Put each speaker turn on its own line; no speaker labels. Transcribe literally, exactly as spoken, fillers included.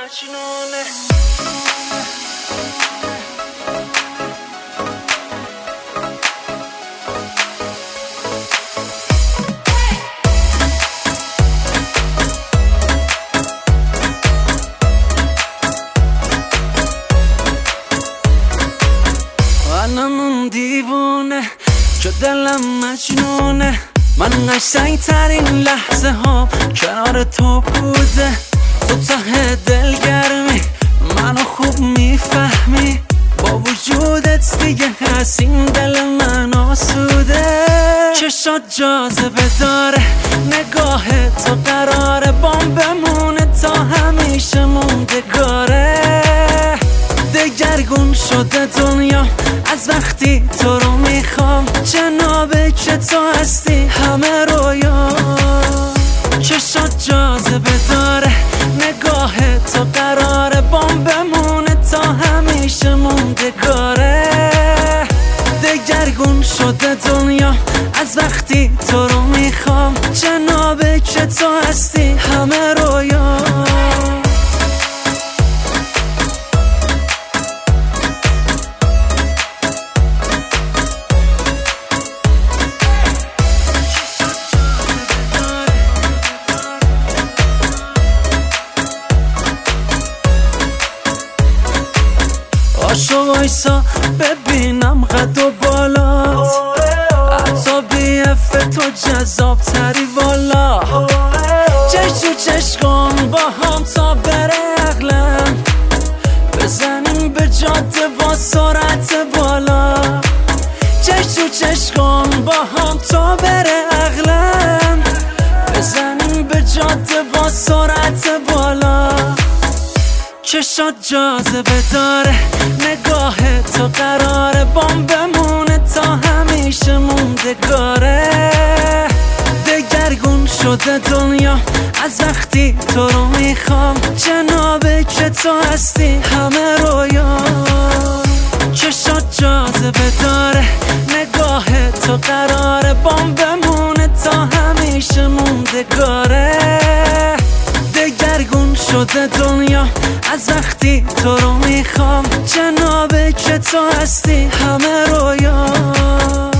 مجنونه.
منم دیوونه که دلم مجنونه. من قشنگ ترین لحظه ها کنار تو بوده. تو ته دلگرمی منو خوب میفهمی. با وجودت دیگه هست این دل من آسوده. چشات جاذبه داره، نگاه تو قراره بام بمونه تا همیشه موندگاره. دگرگون شده دنیا از وقتی تو رو میخوام. جنابه که تو هستی همه رویا. چشات جاذبه داره، نگاه تو قراره بام بمونه تا همیشه موندگاره. دگرگون شده دنیا از وقتی تو رو میخوام. جنابه که تو هستی همه رویا. پاشو وایسا ببینم قد و بالات. حتی بی اف تو جذاب تری والا. چش تو چش کن با هم تا بره عقلم. بزنیم به جاده با سرعت بالا. چش تو چش کن با هم تا بره عقلم. بزنیم به جاده با سرعت بالا. چشات جاذبه داره، نگاه تو قراره بام بمونه تا همیشه موندگاره. دگرگون شده دنیا از وقتی تو رو میخوام. جنابه که تو هستی همه رویا. چشات جاذبه داره، نگاه تو قراره بام بمونه تا همیشه موندگاره. دگرگون شده دنیا از وقتی تو رو میخوام. جنابه که تو هستی همه رویا.